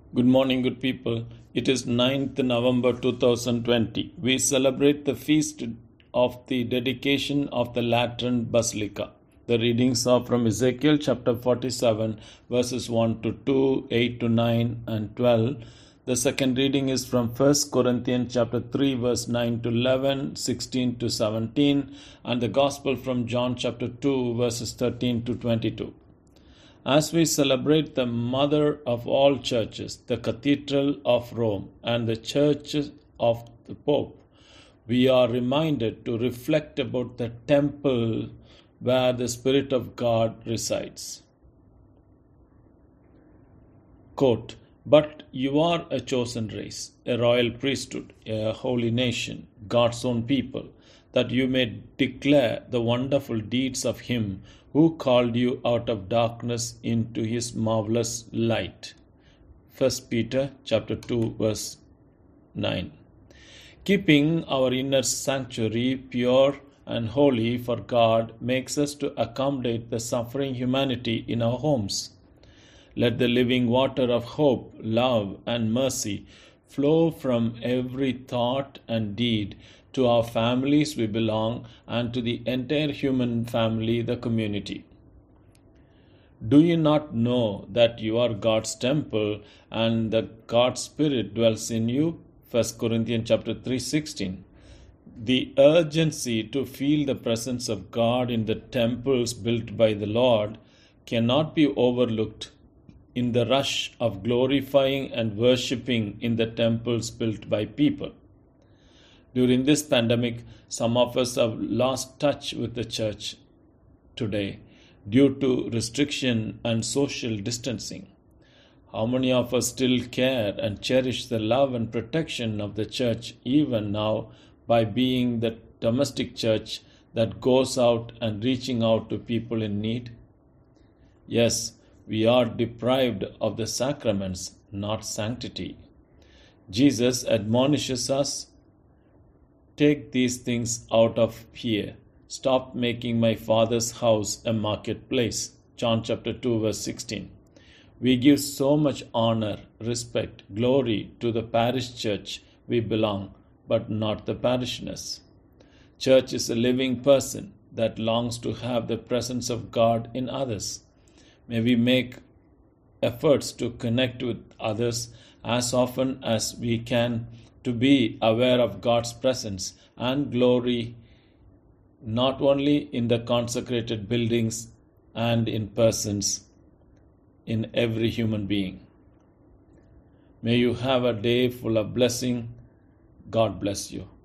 Good morning, good people. It is 9th November 2020. We celebrate the feast of the dedication of the Lateran Basilica. The readings are from Ezekiel chapter 47, verses 1 to 2, 8 to 9, and 12. The second reading is from 1 Corinthians chapter 3, verse 9 to 11, 16 to 17, and the Gospel from John chapter 2, verses 13 to 22. As we celebrate the mother of all churches, the Cathedral of Rome, and the churches of the Pope, we are reminded to reflect about the temple where the Spirit of God resides. Quote, "But you are a chosen race, a royal priesthood, a holy nation, God's own people, that you may declare the wonderful deeds of Him who called you out of darkness into His marvelous light." 1 Peter chapter 2, verse 9. Keeping our inner sanctuary pure and holy for God makes us to accommodate the suffering humanity in our homes. Let the living water of hope, love, and mercy flow from every thought and deed to our families we belong and to the entire human family, the community. Do you not know that you are God's temple and that God's Spirit dwells in you? 1 Corinthians chapter 3:16. The urgency to feel the presence of God in the temples built by the Lord cannot be overlooked in the rush of glorifying and worshipping in the temples built by people. During this pandemic, some of us have lost touch with the church today due to restriction and social distancing. How many of us still care and cherish the love and protection of the church even now by being the domestic church that goes out and reaching out to people in need? Yes, we are deprived of the sacraments, not sanctity. Jesus admonishes us, "Take these things out of here. Stop making my Father's house a marketplace." John chapter 2, verse 16. We give so much honor, respect, glory to the parish church we belong, but not the parishioners. Church is a living person that longs to have the presence of God in others. May we make efforts to connect with others as often as we can to be aware of God's presence and glory, not only in the consecrated buildings and in persons, in every human being. May you have a day full of blessing. God bless you.